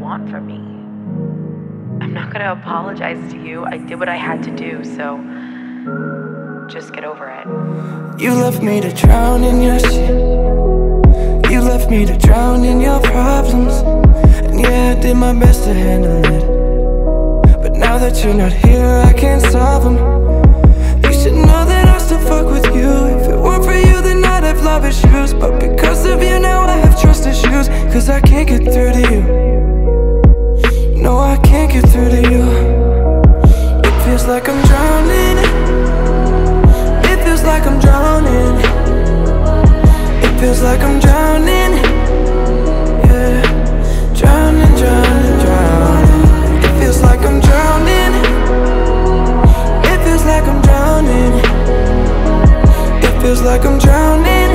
want from me. I'm not gonna apologize to you. I did what I had to do, so just get over it. You left me to drown in your shit. You left me to drown in your problems. And yeah, I did my best to handle it. But now that you're not here, I can't solve them. You should know that I still fuck with you. If it weren't for you, then I'd have love issues. But because of you, now I have trust issues. Cause I can't get through to you. No, I can't get through to you. It feels like I'm drowning. It feels like I'm drowning. It feels like I'm drowning. Yeah, drowning, drowning, drowning. It feels like I'm drowning. It feels like I'm drowning. It feels like I'm drowning.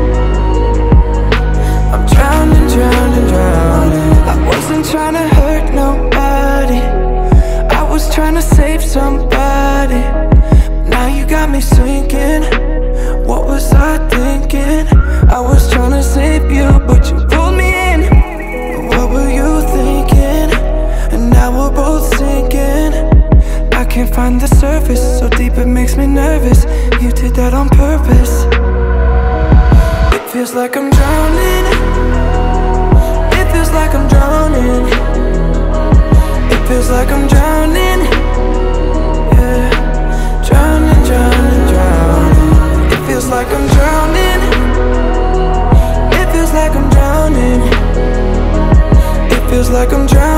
I'm drowning, drowning, drowning. I wasn't trying to hurt nobody. I was trying to save somebody. Now you got me sinking. What was I thinking? I was trying to save you, but you pulled me in. What were you thinking? And now we're both sinking. I can't find the surface, so deep it makes me nervous. You did that on purpose. It feels like I'm drowning. It feels like I'm drowning. It feels like I'm drowning. Yeah, drowning, drowning, drowning. It feels like I'm drowning. It feels like I'm drowning. It feels like I'm drowning.